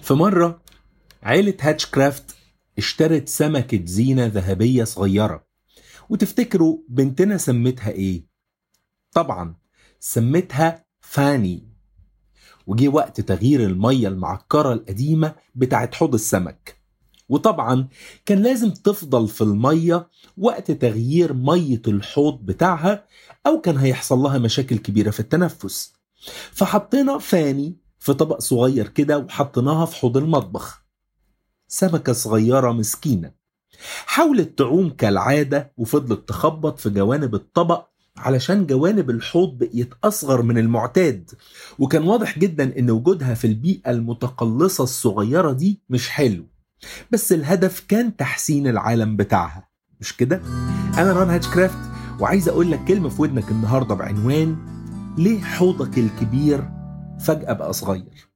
في مرة عيلة هاتشكرافت اشترت سمكة زينة ذهبية صغيرة، وتفتكروا بنتنا سمتها ايه؟ طبعا سمتها فاني. وجي وقت تغيير المية المعكرة القديمة بتاعت حوض السمك، وطبعا كان لازم تفضل في المية وقت تغيير مية الحوض بتاعها، أو كان هيحصل لها مشاكل كبيرة في التنفس. فحطينا فاني في طبق صغير كده وحطيناها في حوض المطبخ. سمكة صغيرة مسكينة حاولت تعوم كالعادة، وفضلت تخبط في جوانب الطبق علشان جوانب الحوض بقيت أصغر من المعتاد، وكان واضح جدا إن وجودها في البيئة المتقلصة الصغيرة دي مش حلو، بس الهدف كان تحسين العالم بتاعها، مش كده؟ أنا ران هاتشكرافت، وعايز أقول لك كلمة في ودنك النهاردة بعنوان ليه حوضك الكبير فجأة بقى صغير؟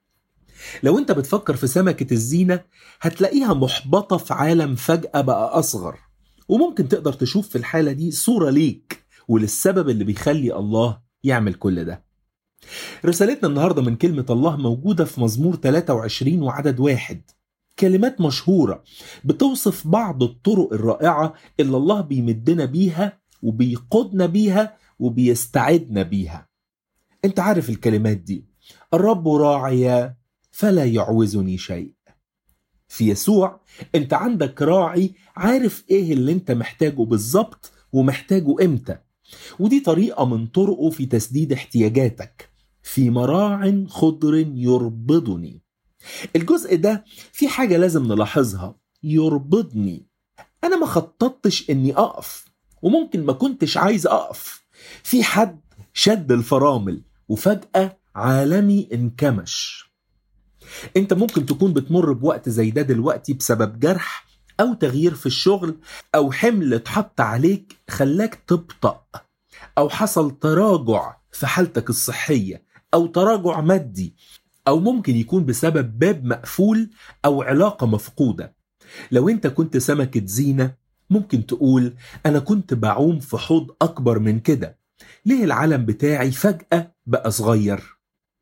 لو انت بتفكر في سمكة الزينة هتلاقيها محبطة في عالم فجأة بقى أصغر، وممكن تقدر تشوف في الحالة دي صورة ليك وللسبب اللي بيخلي الله يعمل كل ده. رسالتنا النهاردة من كلمة الله موجودة في مزمور 23 وعدد 1، كلمات مشهورة بتوصف بعض الطرق الرائعة اللي الله بيمدنا بيها وبيقودنا بيها وبيستعدنا بيها. انت عارف الكلمات دي: الرب راعي فلا يعوزني شيء. في يسوع انت عندك راعي عارف ايه اللي انت محتاجه بالظبط ومحتاجه امتى، ودي طريقة من طرقه في تسديد احتياجاتك. في مراع خضر يربضني. الجزء ده في حاجة لازم نلاحظها: يربضني. انا ما خططتش اني اقف، وممكن ما كنتش عايز اقف. في حد شد الفرامل وفجأة عالمي انكمش. انت ممكن تكون بتمر بوقت زي ده دلوقتي بسبب جرح او تغيير في الشغل، او حمل اتحط عليك خلاك تبطأ، او حصل تراجع في حالتك الصحية، او تراجع مادي، او ممكن يكون بسبب باب مقفول او علاقة مفقودة. لو انت كنت سمكة زينة ممكن تقول: انا كنت بعوم في حوض اكبر من كده، ليه العالم بتاعي فجأة بقى صغير؟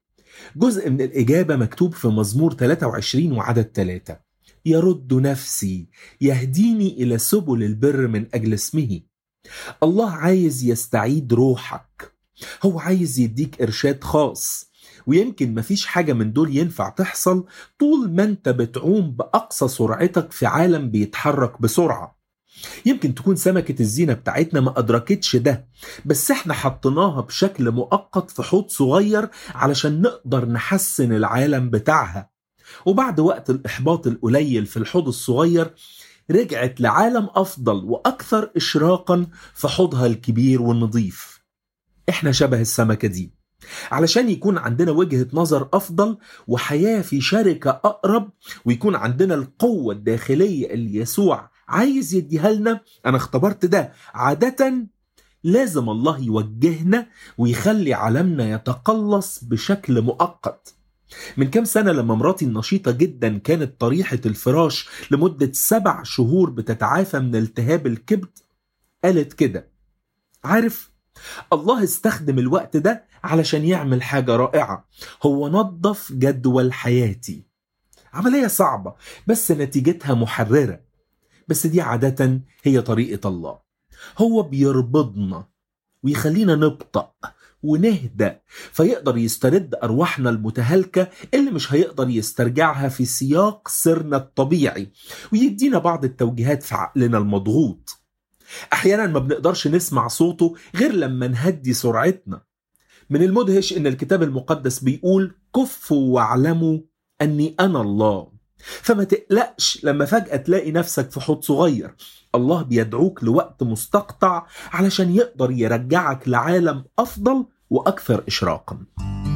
جزء من الإجابة مكتوب في مزمور 23 وعدد 3: يرد نفسي، يهديني إلى سبل البر من أجل اسمه. الله عايز يستعيد روحك، هو عايز يديك إرشاد خاص، ويمكن مفيش حاجة من دول ينفع تحصل طول ما انت بتعوم بأقصى سرعتك في عالم بيتحرك بسرعة. يمكن تكون سمكة الزينة بتاعتنا ما أدركتش ده، بس احنا حطيناها بشكل مؤقت في حوض صغير علشان نقدر نحسن العالم بتاعها، وبعد وقت الإحباط القليل في الحوض الصغير رجعت لعالم أفضل وأكثر إشراقا في حوضها الكبير والنظيف. احنا شبه السمكة دي، علشان يكون عندنا وجهة نظر أفضل وحياة في شركة أقرب، ويكون عندنا القوة الداخلية اللي يسوع عايز يديها لنا. أنا اختبرت ده. عادة لازم الله يوجهنا ويخلي عالمنا يتقلص بشكل مؤقت. من كام سنة لما مراتي النشيطة جدا كانت طريحة الفراش لمدة 7 شهور بتتعافى من التهاب الكبد، قالت كده: عارف، الله استخدم الوقت ده علشان يعمل حاجة رائعة. هو نظف جدول حياتي. عملية صعبة بس نتيجتها محررة. بس دي عادة هي طريقة الله. هو بيربضنا ويخلينا نبطأ ونهدى، فيقدر يسترد أرواحنا المتهالكة اللي مش هيقدر يسترجعها في سياق سيرنا الطبيعي، ويدينا بعض التوجيهات في عقلنا المضغوط. أحيانا ما بنقدرش نسمع صوته غير لما نهدي سرعتنا. من المدهش إن الكتاب المقدس بيقول: كفوا واعلموا أني أنا الله. فما تقلقش لما فجأة تلاقي نفسك في حوض صغير. الله بيدعوك لوقت مستقطع علشان يقدر يرجعك لعالم أفضل وأكثر إشراقا.